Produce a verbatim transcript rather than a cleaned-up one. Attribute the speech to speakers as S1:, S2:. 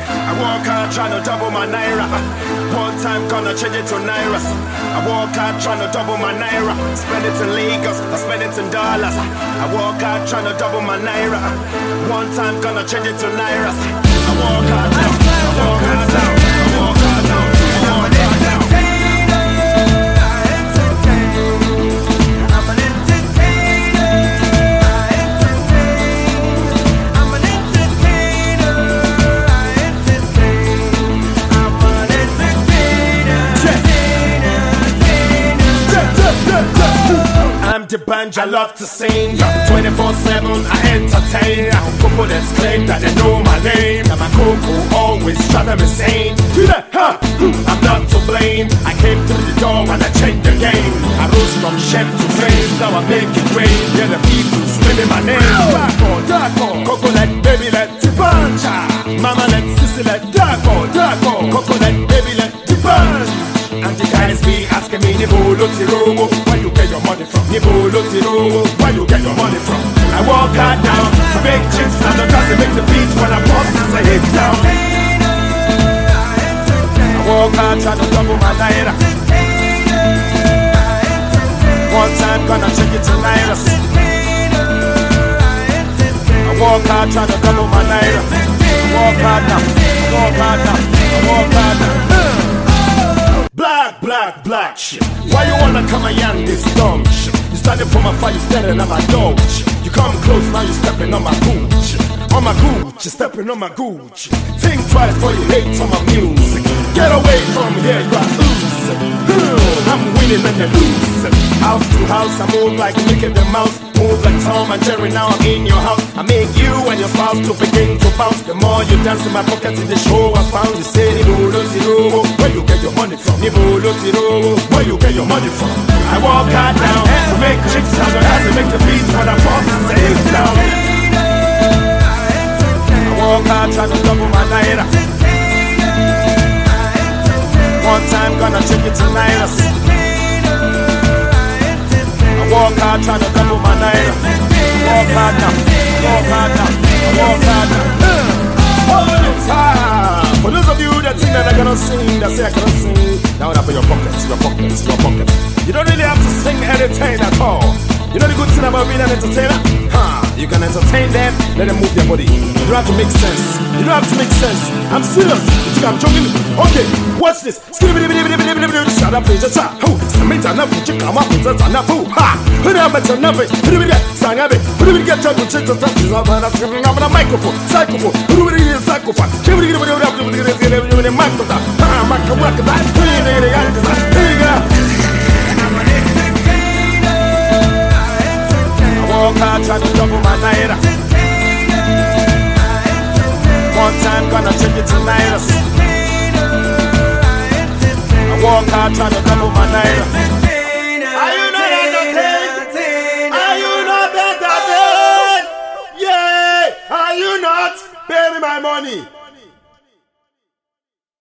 S1: I walk hard trying to double my naira. One time gonna change it to nairas. I walk hard trying to double my naira. Spend it in Lagos, I spend it in dollars. I walk hard trying to double my naira. One time gonna change it to nairas. I walk hard now, I walk hard now, I walk hard now, I walk hard now. I'm the band I love to sing. twenty-four seven I entertain. People that's claim that they know my name. And my coco always drive me insane. Huh? I'm not to blame. I came through the door and I changed the game. I rose from chef to fame. Now I make it rain. Yeah, the people screaming my name. Darko, Darko, Coco let, baby let, Tipancha. Mama let, Sissy let, Darko, Darko, Coco let, baby let, Tipancha. And the guys be asking me, Nibolo Tiro, where you get your money from? Nibolo Tiro, where you get your money from? I walk hard down to make chips and the cause make the beats when I bust as I hit down. I walk hard trying to double my naira. One time gonna check it to nairas. I walk hard trying to double my naira. I walk hard now, I walk hard now, I walk hard now. Black, black, black shit. Why you wanna come and yarn this dumb shit? You started from afar, you standing on my dog shit. You come close, now you stepping on my gooch. On my gooch, you stepping on my gooch. Think twice before you hate on my music. Get away from here, you are losing. I'm winning and you're losing. House to house, I move like Mickey the Mouse. Move like Tom and Jerry, now I'm in your house. I make you and your spouse to begin to bounce. The more you dance in my pockets in the show I found. You say, Nibolo Tiro, where you get your money from? Nibolo Tiro, where you get your money from? I walk hard down to make chicks out of to make the beats when I boss and say it's down. I walk hard trying to double my naira. One time gonna check it to nairas. I walk hard trying to double my naira. I walk hard now, I walk hard now, I walk hard now. All the time. For those of you that think that I cannot sing, that say I cannot sing, now that for your pockets, your pockets, your pockets. You don't really have to sing anything at all. You know the good thing about being an entertainer? Huh? You can entertain them, let them move their body. You don't have to make sense. You don't have to make sense. I'm serious. You think I'm joking? Okay, watch this. Shut up, please. Shut up. Sammy Jana, you come up with a Zanafu. Ha! Put up at your number. Put it in. Sangabe. Put it in. Get your chit to touch. I'm on a microphone. Psychophone. Put it in. Psychophone. Give it in the microphone. Ah, microphone. Put it in the walk hard trying to double my naira. One time gonna change it to nairas. I walk hard trying to double my naira. Are you not entertained? Are you not entertained? Yeah! Are you not? Pay me my money.